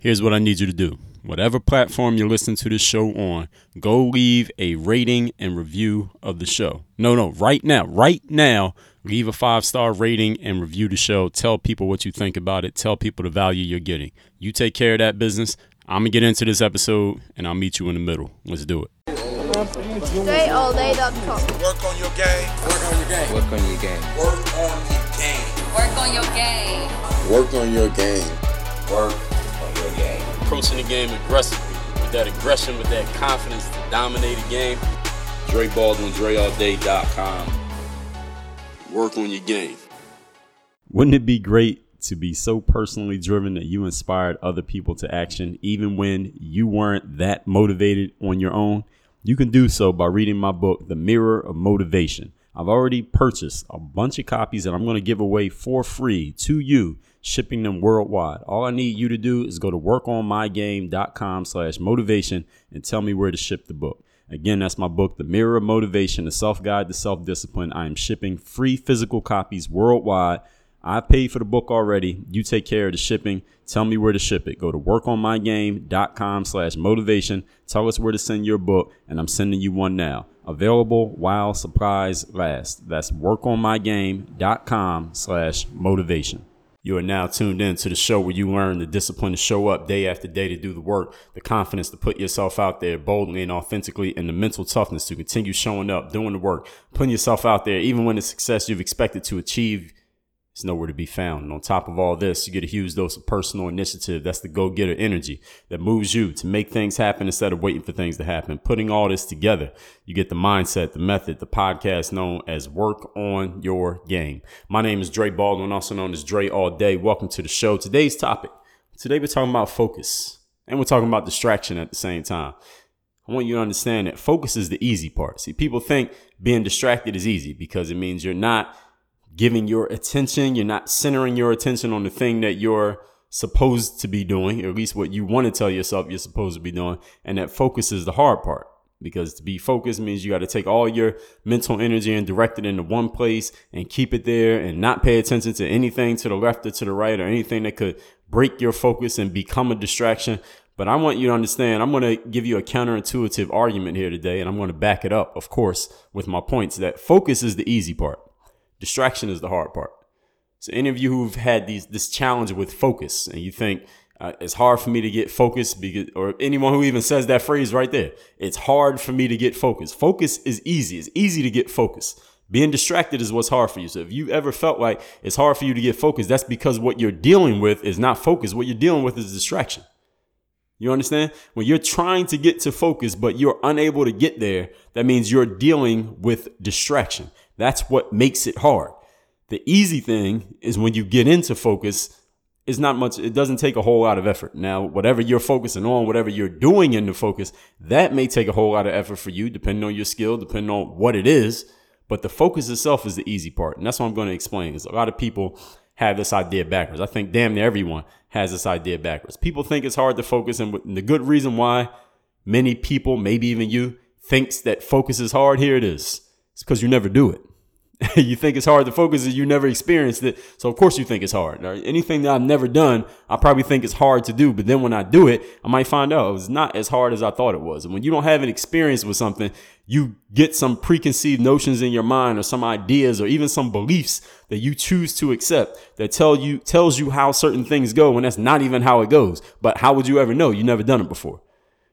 Here's what I need you to do. Whatever platform you're listening to this show on, go leave a rating and review of the show. No, right now, leave a 5-star rating and review the show. Tell people what you think about it. Tell people the value you're getting. You take care of that business. I'm going to get into this episode, and I'll meet you in the middle. Let's do it. DreAllDay.com. Work on your game. Work on your game. Work on your game. Work on your game. Work on your game. Work on your game. Work on your game. Approaching the game aggressively, with that aggression, with that confidence to dominate a game. Dre Baldwin, DreAllDay.com. Work on your game. Wouldn't it be great to be so personally driven that you inspired other people to action, even when you weren't that motivated on your own? You can do so by reading my book, The Mirror of Motivation. I've already purchased a bunch of copies that I'm going to give away for free to you, shipping them worldwide. All I need you to do is go to workonmygame.com/motivation and tell me where to ship the book. Again, that's my book, The Mirror of Motivation, a self-guide to self-discipline. I am shipping free physical copies worldwide. I paid for the book already. You take care of the shipping. Tell me where to ship it. Go to workonmygame.com/motivation. Tell us where to send your book, and I'm sending you one now. Available while supplies last. That's workonmygame.com/motivation. You are now tuned in to the show where you learn the discipline to show up day after day to do the work, the confidence to put yourself out there boldly and authentically, and the mental toughness to continue showing up, doing the work, putting yourself out there, even when the success you've expected to achieve is nowhere to be found. And on top of all this, you get a huge dose of personal initiative. That's the go-getter energy that moves you to make things happen instead of waiting for things to happen. Putting all this together, you get the mindset, the method, the podcast known as Work on Your Game. My name is Dre Baldwin, also known as Dre All Day. Welcome to the show. Today's topic. Today we're talking about focus, and we're talking about distraction at the same time. I want you to understand that focus is the easy part. See, people think being distracted is easy because it means you're not giving your attention, you're not centering your attention on the thing that you're supposed to be doing, or at least what you want to tell yourself you're supposed to be doing. And that focus is the hard part, because to be focused means you got to take all your mental energy and direct it into one place and keep it there and not pay attention to anything to the left or to the right or anything that could break your focus and become a distraction. But I want you to understand, I'm going to give you a counterintuitive argument here today, and I'm going to back it up, of course, with my points that focus is the easy part. Distraction is the hard part. So any of you who've had this challenge with focus and you think it's hard for me to get focused, or anyone who even says that phrase right there, it's hard for me to get focused. Focus is easy. It's easy to get focused. Being distracted is what's hard for you. So if you ever felt like it's hard for you to get focused, that's because what you're dealing with is not focus. What you're dealing with is distraction. You understand? When you're trying to get to focus, but you're unable to get there, that means you're dealing with distraction. That's what makes it hard. The easy thing is when you get into focus, it's not much. It doesn't take a whole lot of effort. Now, whatever you're focusing on, whatever you're doing in the focus, that may take a whole lot of effort for you, depending on your skill, depending on what it is. But the focus itself is the easy part. And that's what I'm going to explain. Is a lot of people have this idea backwards. I think damn near everyone has this idea backwards. People think it's hard to focus. And the good reason why many people, maybe even you, thinks that focus is hard, here it is. It's because you never do it. You think it's hard to focus and you never experienced it. So of course you think it's hard. Right? Anything that I've never done, I probably think it's hard to do. But then when I do it, I might find out it was not as hard as I thought it was. And when you don't have an experience with something, you get some preconceived notions in your mind or some ideas or even some beliefs that you choose to accept that tells you how certain things go when that's not even how it goes. But how would you ever know? You've never done it before.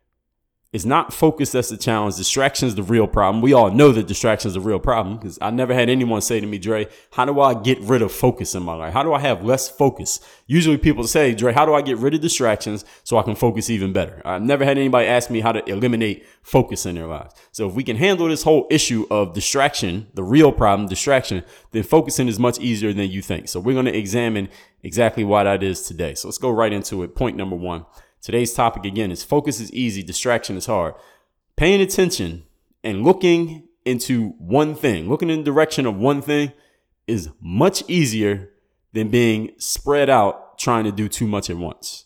It's not focus that's the challenge. Distraction is the real problem. We all know that distraction is the real problem because I never had anyone say to me, Dre, how do I get rid of focus in my life? How do I have less focus? Usually people say, Dre, how do I get rid of distractions so I can focus even better? I've never had anybody ask me how to eliminate focus in their lives. So if we can handle this whole issue of distraction, the real problem, distraction, then focusing is much easier than you think. So we're going to examine exactly why that is today. So let's go right into it. Point number one. Today's topic, again, is focus is easy, distraction is hard. Paying attention and looking into one thing, looking in the direction of one thing is much easier than being spread out trying to do too much at once.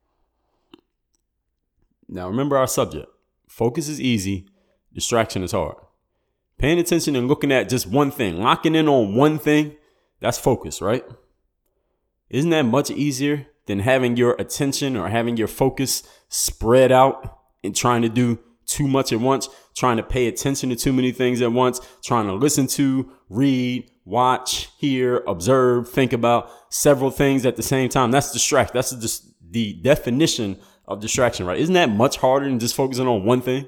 Now, remember our subject. Focus is easy, distraction is hard. Paying attention and looking at just one thing, locking in on one thing, that's focus, right? Isn't that much easier than having your attention or having your focus spread out and trying to do too much at once, trying to pay attention to too many things at once, trying to listen to, read, watch, hear, observe, think about several things at the same time. That's distract. That's just the definition of distraction, right? Isn't that much harder than just focusing on one thing?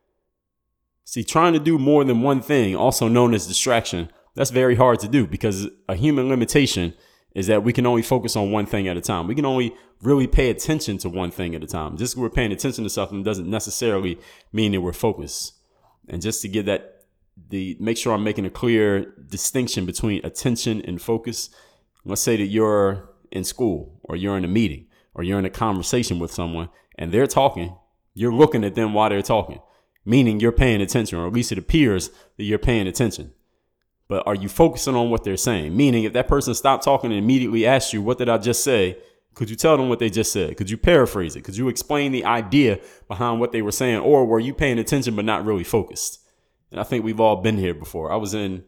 See, trying to do more than one thing, also known as distraction, that's very hard to do because a human limitation is that we can only focus on one thing at a time. We can only really pay attention to one thing at a time. Just because we're paying attention to something doesn't necessarily mean that we're focused. And just to give that, make sure I'm making a clear distinction between attention and focus. Let's say that you're in school or you're in a meeting or you're in a conversation with someone and they're talking. You're looking at them while they're talking, meaning you're paying attention, or at least it appears that you're paying attention. But are you focusing on what they're saying? Meaning if that person stopped talking and immediately asked you, what did I just say? Could you tell them what they just said? Could you paraphrase it? Could you explain the idea behind what they were saying? Or were you paying attention but not really focused? And I think we've all been here before. I was in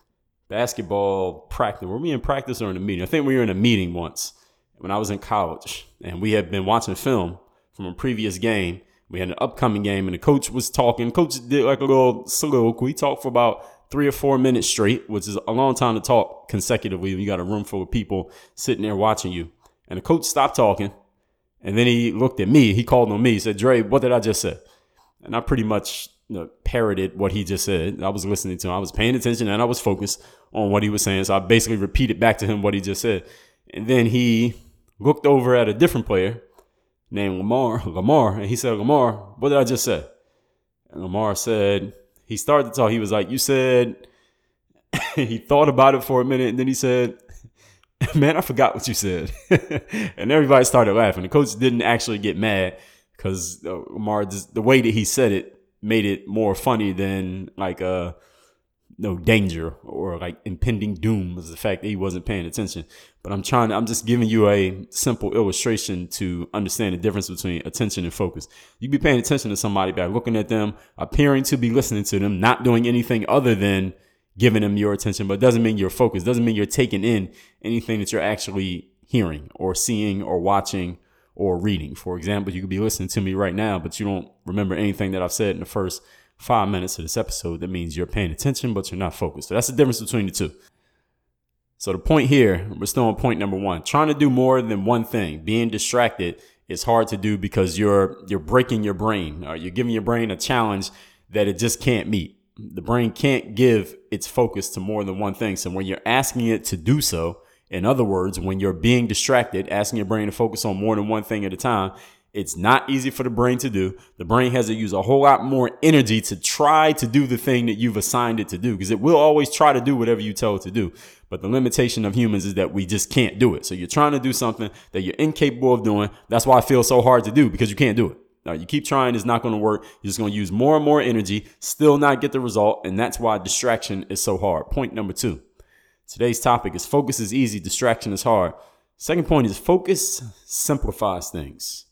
basketball practice. Were we in practice or in a meeting? I think we were in a meeting once when I was in college. And we had been watching film from a previous game. We had an upcoming game and the coach was talking. Coach did like a little soliloquy. He talked for about 3 or 4 minutes straight, which is a long time to talk consecutively. You got a room full of people sitting there watching you. And the coach stopped talking. And then he looked at me. He called on me. He said, Dre, what did I just say? And I pretty much parroted what he just said. I was listening to him. I was paying attention and I was focused on what he was saying. So I basically repeated back to him what he just said. And then he looked over at a different player named Lamar. And he said, Lamar, what did I just say? And Lamar said, he started to talk. He was like, you said, he thought about it for a minute. And then he said, man, I forgot what you said. And everybody started laughing. The coach didn't actually get mad because Lamar, the way that he said it made it more funny than like no danger or like impending doom was the fact that he wasn't paying attention. But I'm just giving you a simple illustration to understand the difference between attention and focus. You be paying attention to somebody by looking at them, appearing to be listening to them, not doing anything other than giving them your attention, but it doesn't mean you're focused. Doesn't mean you're taking in anything that you're actually hearing or seeing or watching or reading. For example, you could be listening to me right now, but you don't remember anything that I've said in the first 5 minutes of this episode. That means you're paying attention, but you're not focused. So that's the difference between the two. So the point here, we're still on point number one. Trying to do more than one thing, being distracted is hard to do because you're breaking your brain. Or you're giving your brain a challenge that it just can't meet. The brain can't give its focus to more than one thing. So when you're asking it to do so, in other words, when you're being distracted, asking your brain to focus on more than one thing at a time, it's not easy for the brain to do. The brain has to use a whole lot more energy to try to do the thing that you've assigned it to do, because it will always try to do whatever you tell it to do. But the limitation of humans is that we just can't do it. So you're trying to do something that you're incapable of doing. That's why it feels so hard to do, because you can't do it. Now, you keep trying, it's not going to work. You're just going to use more and more energy, still not get the result. And that's why distraction is so hard. Point number 2. Today's topic is focus is easy, distraction is hard. Second point is focus simplifies things.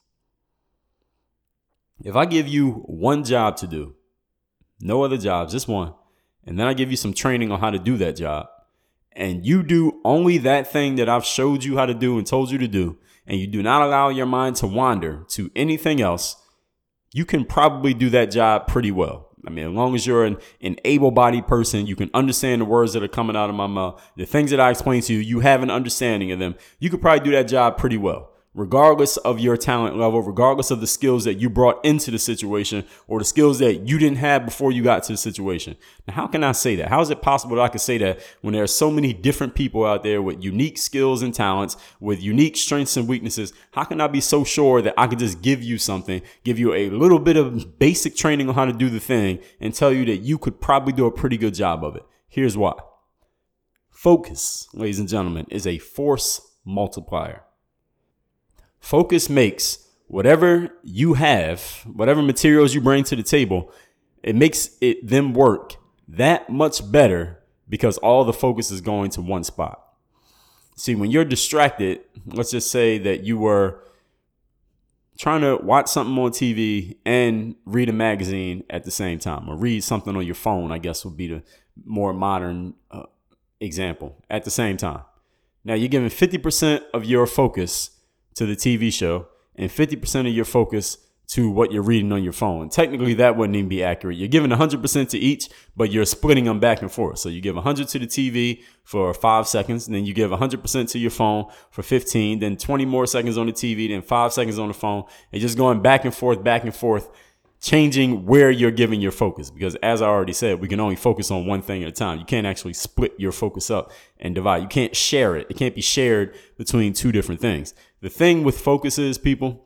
If I give you one job to do, no other jobs, just one, and then I give you some training on how to do that job, and you do only that thing that I've showed you how to do and told you to do, and you do not allow your mind to wander to anything else, you can probably do that job pretty well. I mean, as long as you're an able-bodied person, you can understand the words that are coming out of my mouth. The things that I explain to you, you have an understanding of them. You could probably do that job pretty well, regardless of your talent level, regardless of the skills that you brought into the situation or the skills that you didn't have before you got to the situation. Now, how can I say that? How is it possible that I could say that when there are so many different people out there with unique skills and talents, with unique strengths and weaknesses? How can I be so sure that I can just give you something, give you a little bit of basic training on how to do the thing and tell you that you could probably do a pretty good job of it? Here's why. Focus, ladies and gentlemen, is a force multiplier. Focus makes whatever you have, whatever materials you bring to the table, it makes them work that much better because all the focus is going to one spot. See, when you're distracted, let's just say that you were trying to watch something on TV and read a magazine at the same time, or read something on your phone, I guess would be the more modern example, at the same time. Now you're giving 50% of your focus to the TV show and 50% of your focus to what you're reading on your phone. Technically, that wouldn't even be accurate. You're giving 100% to each, but you're splitting them back and forth. So you give 100 to the TV for 5 seconds, and then you give 100% to your phone for 15, then 20 more seconds on the TV, then 5 seconds on the phone, and just going back and forth, changing where you're giving your focus. Because as I already said, we can only focus on one thing at a time. You can't actually split your focus up and divide. You can't share it. It can't be shared between two different things. The thing with focus is, people,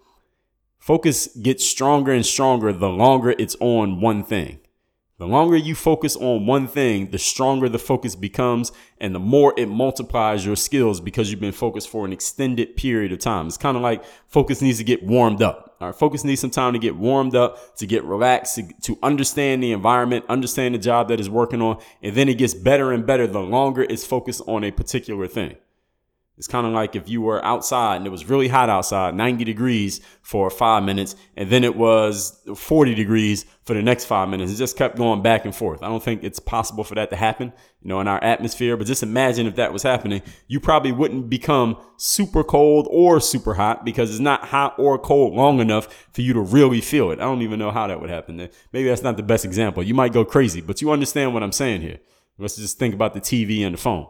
focus gets stronger and stronger the longer it's on one thing. The longer you focus on one thing, the stronger the focus becomes and the more it multiplies your skills because you've been focused for an extended period of time. It's kind of like focus needs to get warmed up. All right, focus needs some time to get warmed up, to get relaxed, to understand the environment, understand the job that it's working on, and then it gets better and better the longer it's focused on a particular thing. It's kind of like if you were outside and it was really hot outside, 90 degrees for 5 minutes, and then it was 40 degrees for the next 5 minutes. It just kept going back and forth. I don't think it's possible for that to happen, in our atmosphere. But just imagine if that was happening, you probably wouldn't become super cold or super hot because it's not hot or cold long enough for you to really feel it. I don't even know how that would happen. Maybe that's not the best example. You might go crazy, but you understand what I'm saying here. Let's just think about the TV and the phone.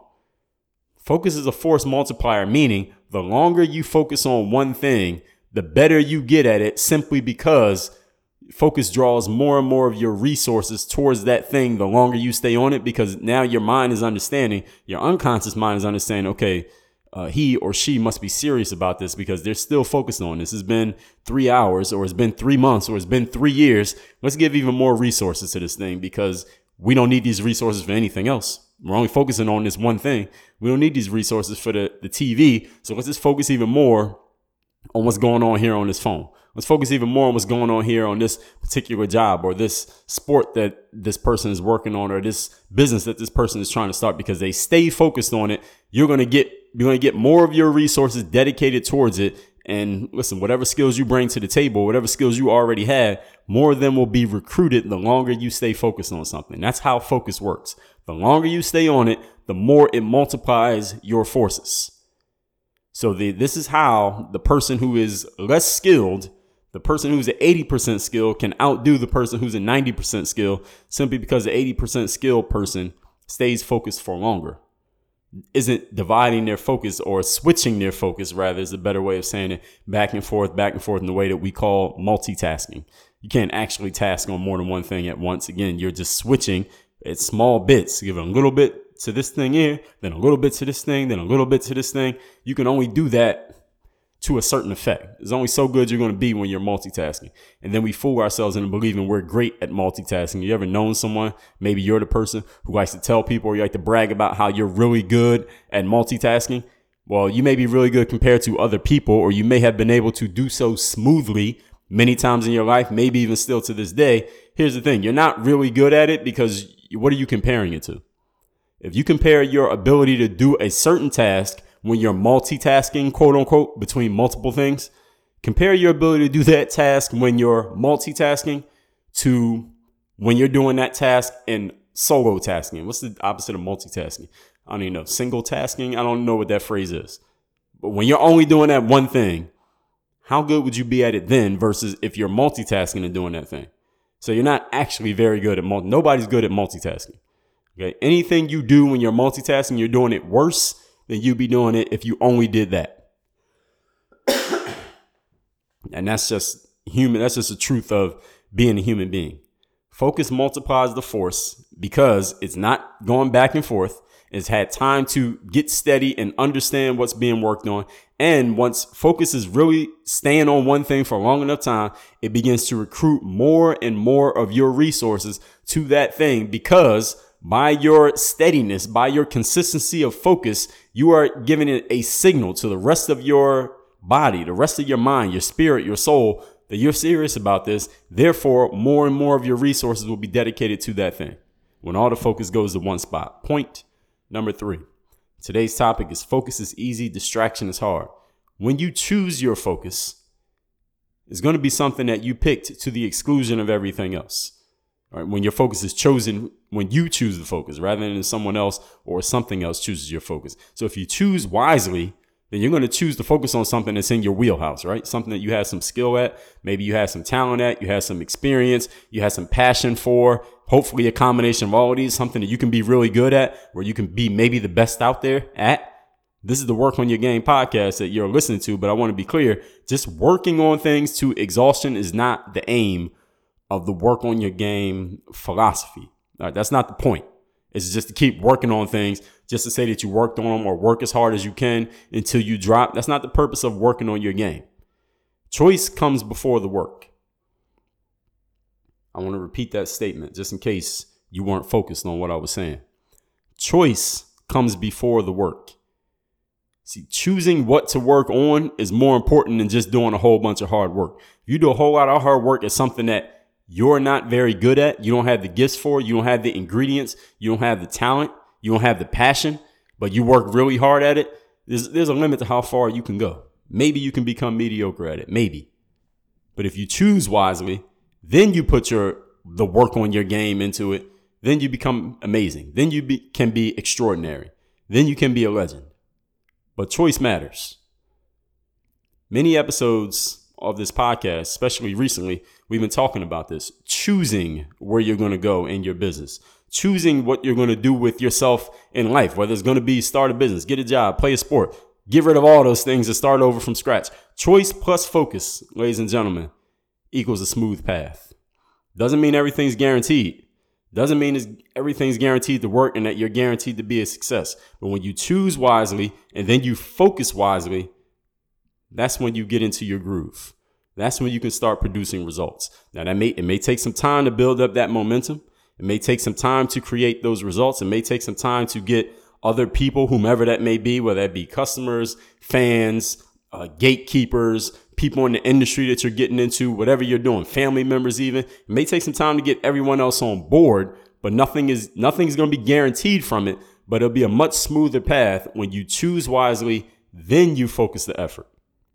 Focus is a force multiplier, meaning the longer you focus on one thing, the better you get at it, simply because focus draws more and more of your resources towards that thing the longer you stay on it, because now your mind is understanding, your unconscious mind is understanding, okay, he or she must be serious about this because they're still focused on this. It's been 3 hours, or it's been 3 months, or it's been 3 years. Let's give even more resources to this thing because we don't need these resources for anything else. We're only focusing on this one thing. We don't need these resources for the TV. So let's just focus even more on what's going on here on this phone. Let's focus even more on what's going on here on this particular job, or this sport that this person is working on, or this business that this person is trying to start. Because they stay focused on it, you're going to get more of your resources dedicated towards it. And listen, whatever skills you bring to the table, whatever skills you already had, more of them will be recruited the longer you stay focused on something. That's how focus works. The longer you stay on it, the more it multiplies your forces. So this is how the person who is less skilled, the person who's at 80% skill, can outdo the person who's at 90% skill, simply because the 80% skilled person stays focused for longer. Isn't dividing their focus, or switching their focus, rather, is a better way of saying it, back and forth in the way that we call multitasking. You can't actually task on more than one thing at once. Again, you're just switching at small bits, giving a little bit to this thing here, then a little bit to this thing, then a little bit to this thing. You can only do that to a certain effect. It's only so good you're going to be when you're multitasking. And then we fool ourselves into believing we're great at multitasking. You ever known someone, maybe you're the person who likes to tell people, or you like to brag about how you're really good at multitasking? Well, you may be really good compared to other people, or you may have been able to do so smoothly many times in your life, maybe even still to this day. Here's the thing. You're not really good at it because what are you comparing it to? If you compare your ability to do a certain task when you're multitasking, quote unquote, between multiple things, compare your ability to do that task when you're multitasking to when you're doing that task in solo tasking. What's the opposite of multitasking? I don't even know. Single tasking? I don't know what that phrase is. But when you're only doing that one thing, how good would you be at it then versus if you're multitasking and doing that thing? So you're not actually very good at nobody's good at multitasking. Okay. Anything you do when you're multitasking, you're doing it worse than you'd be doing it if you only did that. And that's just human. That's just the truth of being a human being. Focus multiplies the force because it's not going back and forth. It's had time to get steady and understand what's being worked on. And once focus is really staying on one thing for a long enough time, it begins to recruit more and more of your resources to that thing, because by your steadiness, by your consistency of focus, you are giving it a signal to the rest of your body, the rest of your mind, your spirit, your soul, that you're serious about this. Therefore, more and more of your resources will be dedicated to that thing when all the focus goes to one spot. Point number 3. Today's topic is focus is easy, distraction is hard. When you choose your focus, it's going to be something that you picked to the exclusion of everything else. All right, when your focus is chosen, when you choose the focus rather than someone else or something else chooses your focus. So if you choose wisely, then you're going to choose to focus on something that's in your wheelhouse, right? Something that you have some skill at, maybe you have some talent at, you have some experience, you have some passion for, hopefully a combination of all of these, something that you can be really good at, where you can be maybe the best out there at. This is the Work on Your Game podcast that you're listening to, but I want to be clear, just working on things to exhaustion is not the aim of the Work on Your Game philosophy. All right, that's not the point. It's just to keep working on things, just to say that you worked on them or work as hard as you can until you drop. That's not the purpose of working on your game. Choice comes before the work. I want to repeat that statement just in case you weren't focused on what I was saying. Choice comes before the work. See, choosing what to work on is more important than just doing a whole bunch of hard work. If you do a whole lot of hard work at something that you're not very good at, you don't have the gifts for, you don't have the ingredients, you don't have the talent, you don't have the passion, but you work really hard at it, there's a limit to how far you can go. Maybe you can become mediocre at it, maybe. But if you choose wisely, then you put the work on your game into it, then you become amazing. Then you can be extraordinary. Then you can be a legend. But choice matters. Many episodes of this podcast, especially recently, we've been talking about this. Choosing where you're going to go in your business. Choosing what you're going to do with yourself in life, whether it's going to be start a business, get a job, play a sport, get rid of all those things and start over from scratch. Choice plus focus, ladies and gentlemen, equals a smooth path. Doesn't mean everything's guaranteed. Doesn't mean everything's guaranteed to work and that you're guaranteed to be a success. But when you choose wisely and then you focus wisely, that's when you get into your groove. That's when you can start producing results. Now, it may take some time to build up that momentum. It may take some time to create those results. It may take some time to get other people, whomever that may be, whether that be customers, fans, gatekeepers, people in the industry that you're getting into, whatever you're doing, family members even. It may take some time to get everyone else on board, but nothing's going to be guaranteed from it. But it'll be a much smoother path when you choose wisely, then you focus the effort.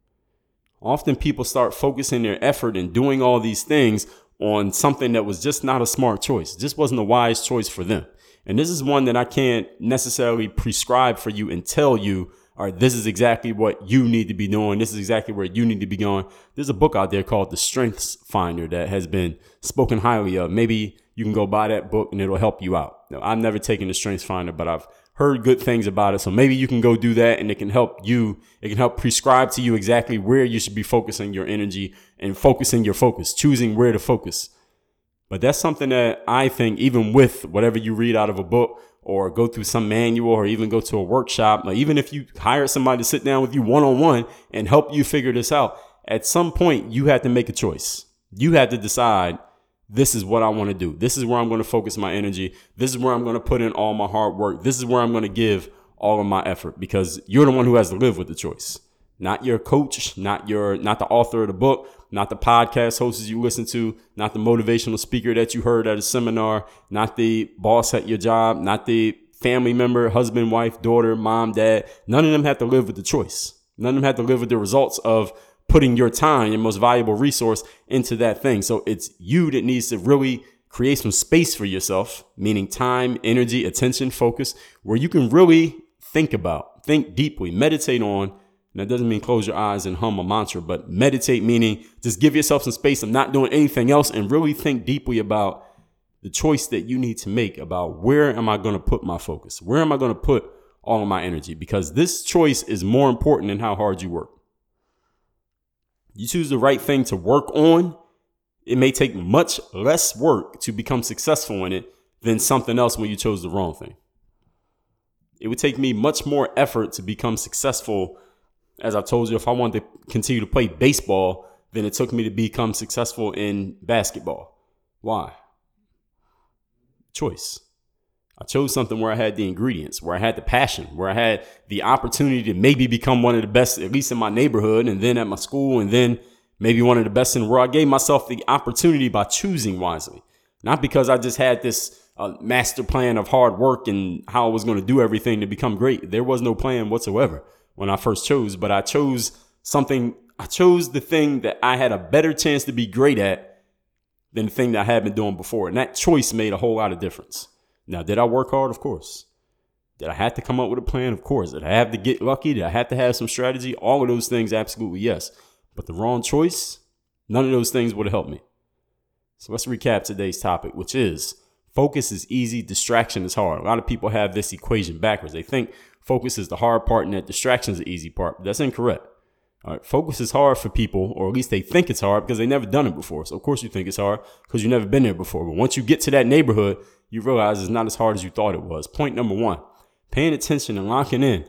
Often people start focusing their effort and doing all these things on something that was just not a smart choice. It just wasn't a wise choice for them. And this is one that I can't necessarily prescribe for you and tell you, all right, this is exactly what you need to be doing. This is exactly where you need to be going. There's a book out there called The Strengths Finder that has been spoken highly of. Maybe you can go buy that book and it'll help you out. Now, I've never taken The Strengths Finder, but I've heard good things about it. So maybe you can go do that and it can help you. It can help prescribe to you exactly where you should be focusing your energy and focusing your focus, choosing where to focus. But that's something that I think, even with whatever you read out of a book or go through some manual or even go to a workshop, or even if you hire somebody to sit down with you one-on-one and help you figure this out, at some point you have to make a choice. You have to decide, this is what I want to do. This is where I'm going to focus my energy. This is where I'm going to put in all my hard work. This is where I'm going to give all of my effort, because you're the one who has to live with the choice. Not your coach, not the author of the book, not the podcast hosts you listen to, not the motivational speaker that you heard at a seminar, not the boss at your job, not the family member, husband, wife, daughter, mom, dad. None of them have to live with the choice. None of them have to live with the results of putting your time, your most valuable resource, into that thing. So it's you that needs to really create some space for yourself, meaning time, energy, attention, focus, where you can really think deeply, meditate on. And that doesn't mean close your eyes and hum a mantra, but meditate, meaning just give yourself some space of not doing anything else and really think deeply about the choice that you need to make about where am I going to put my focus? Where am I going to put all of my energy? Because this choice is more important than how hard you work. You choose the right thing to work on, it may take much less work to become successful in it than something else when you chose the wrong thing. It would take me much more effort to become successful, as I've told you, if I wanted to continue to play baseball, than it took me to become successful in basketball. Why? Choice. I chose something where I had the ingredients, where I had the passion, where I had the opportunity to maybe become one of the best, at least in my neighborhood, and then at my school, and then maybe one of the best in the world. I gave myself the opportunity by choosing wisely, not because I just had this master plan of hard work and how I was going to do everything to become great. There was no plan whatsoever when I first chose, but I chose the thing that I had a better chance to be great at than the thing that I had been doing before. And that choice made a whole lot of difference. Now, did I work hard? Of course. Did I have to come up with a plan? Of course. Did I have to get lucky? Did I have to have some strategy? All of those things, absolutely yes. But the wrong choice, none of those things would have helped me. So let's recap today's topic, which is focus is easy, distraction is hard. A lot of people have this equation backwards. They think focus is the hard part and that distraction is the easy part. But that's incorrect. All right, focus is hard for people, or at least they think it's hard because they've never done it before. So of course you think it's hard because you've never been there before. But once you get to that neighborhood, you realize it's not as hard as you thought it was. Point number one, paying attention and locking in.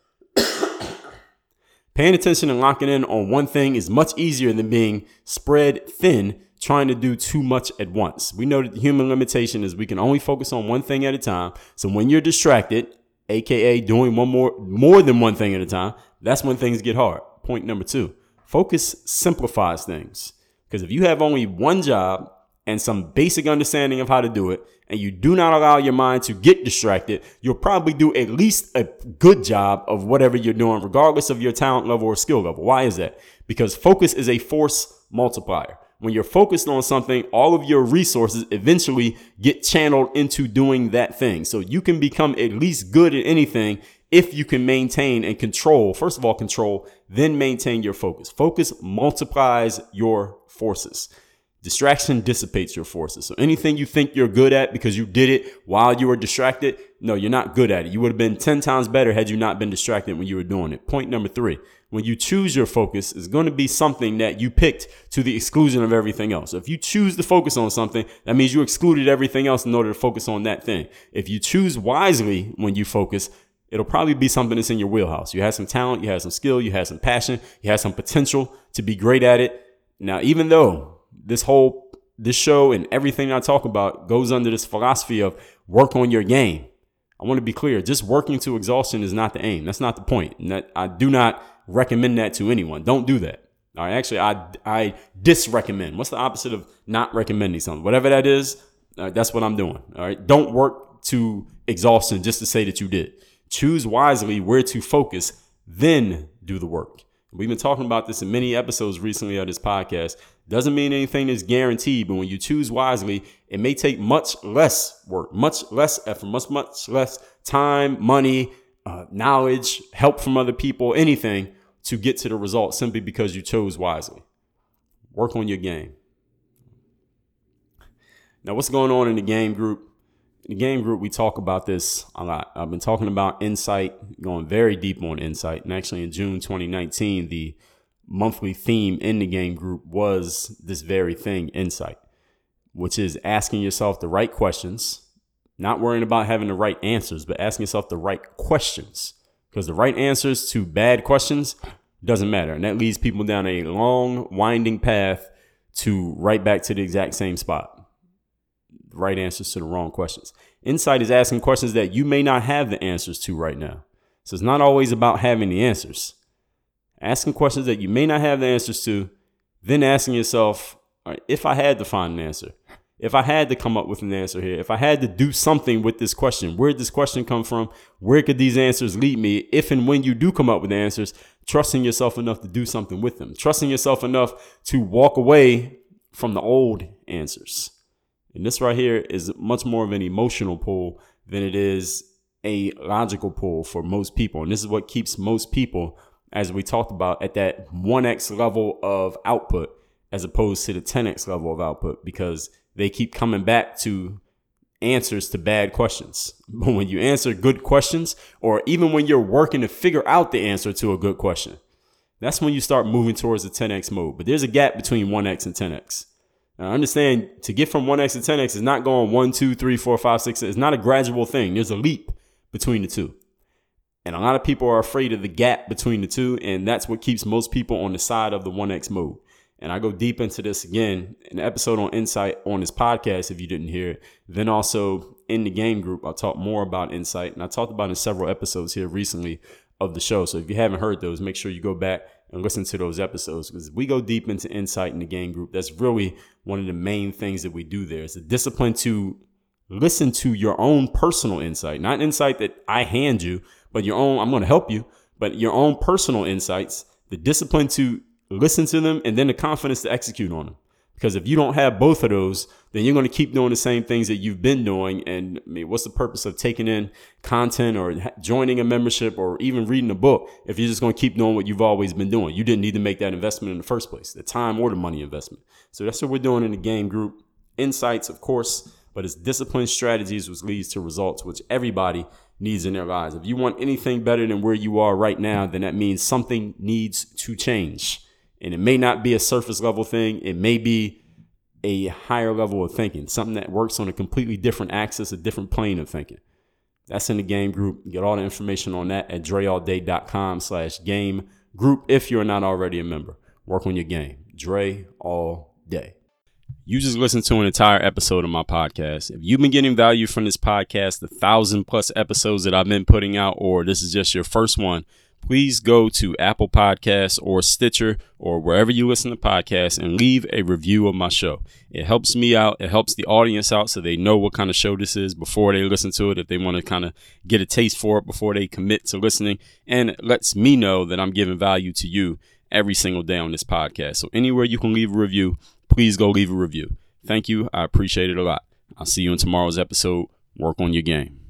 Paying attention and locking in on one thing is much easier than being spread thin, trying to do too much at once. We know that the human limitation is we can only focus on one thing at a time. So when you're distracted, aka doing more than one thing at a time, that's when things get hard. Point number two, focus simplifies things. Because if you have only one job and some basic understanding of how to do it, and you do not allow your mind to get distracted, you'll probably do at least a good job of whatever you're doing, regardless of your talent level or skill level. Why is that? Because focus is a force multiplier. When you're focused on something, all of your resources eventually get channeled into doing that thing. So you can become at least good at anything if you can maintain and control, first of all, control, then maintain your focus. Focus multiplies your forces. Distraction dissipates your forces. So anything you think you're good at because you did it while you were distracted, no, you're not good at it. You would have been 10 times better had you not been distracted when you were doing it. Point number three, when you choose your focus, it's going to be something that you picked to the exclusion of everything else. So if you choose to focus on something, that means you excluded everything else in order to focus on that thing. If you choose wisely when you focus, it'll probably be something that's in your wheelhouse. You have some talent, you have some skill, you have some passion, you have some potential to be great at it. Now, even though this show and everything I talk about goes under this philosophy of work on your game, I want to be clear. Just working to exhaustion is not the aim. That's not the point. And that, I do not recommend that to anyone. Don't do that. All right. Actually, I disrecommend. What's the opposite of not recommending something? Whatever that is, that's what I'm doing. All right. Don't work to exhaustion just to say that you did. Choose wisely where to focus, then do the work. We've been talking about this in many episodes recently of this podcast. Doesn't mean anything is guaranteed, but when you choose wisely, it may take much less work, much less effort, much less time, money, knowledge, help from other people, anything to get to the result simply because you chose wisely. Work on your game. Now, what's going on in the game group? In the game group, we talk about this a lot. I've been talking about insight, going very deep on insight. And actually in June 2019, the monthly theme in the game group was this very thing, insight, which is asking yourself the right questions, not worrying about having the right answers, but asking yourself the right questions, because the right answers to bad questions doesn't matter. And that leads people down a long, winding path to right back to the exact same spot. The right answers to the wrong questions. Insight is asking questions that you may not have the answers to right now. So it's not always about having the answers. Asking questions that you may not have the answers to, then asking yourself, all right, if I had to find an answer, if I had to come up with an answer here, if I had to do something with this question, where did this question come from? Where could these answers lead me? If and when you do come up with answers, trusting yourself enough to do something with them, trusting yourself enough to walk away from the old answers. And this right here is much more of an emotional pull than it is a logical pull for most people. And this is what keeps most people, as we talked about, at that 1x level of output as opposed to the 10x level of output, because they keep coming back to answers to bad questions. But when you answer good questions, or even when you're working to figure out the answer to a good question, that's when you start moving towards the 10x mode. But there's a gap between 1x and 10x. Now, understand, to get from 1x to 10x is not going 1, 2, 3, 4, 5, 6. It's not a gradual thing. There's a leap between the two. And a lot of people are afraid of the gap between the two. And that's what keeps most people on the side of the 1x mode. And I go deep into this again in an episode on insight on this podcast, if you didn't hear it. Then also in the game group, I'll talk more about insight. And I talked about it in several episodes here recently of the show. So if you haven't heard those, make sure you go back and listen to those episodes, because we go deep into insight in the game group. That's really one of the main things that we do there. It's a discipline to listen to your own personal insight, not insight that I hand you, but your own, I'm going to help you, but your own personal insights, the discipline to listen to them, and then the confidence to execute on them. Because if you don't have both of those, then you're going to keep doing the same things that you've been doing. And I mean, what's the purpose of taking in content or joining a membership or even reading a book if you're just going to keep doing what you've always been doing? You didn't need to make that investment in the first place, the time or the money investment. So that's what we're doing in the game group. Insights, of course, but it's disciplined strategies which leads to results, which everybody needs in their lives. If you want anything better than where you are right now, then that means something needs to change. And it may not be a surface level thing. It may be a higher level of thinking, something that works on a completely different axis, a different plane of thinking. That's in the game group. You get all the information on that at dreallday.com/game group if you're not already a member. Work on your game. Dre all day. You just listened to an entire episode of my podcast. If you've been getting value from this podcast, the 1,000+ episodes that I've been putting out, or this is just your first one, please go to Apple Podcasts or Stitcher or wherever you listen to podcasts and leave a review of my show. It helps me out. It helps the audience out so they know what kind of show this is before they listen to it, if they want to kind of get a taste for it before they commit to listening. And it lets me know that I'm giving value to you every single day on this podcast. So anywhere you can leave a review, please go leave a review. Thank you. I appreciate it a lot. I'll see you in tomorrow's episode. Work on your game.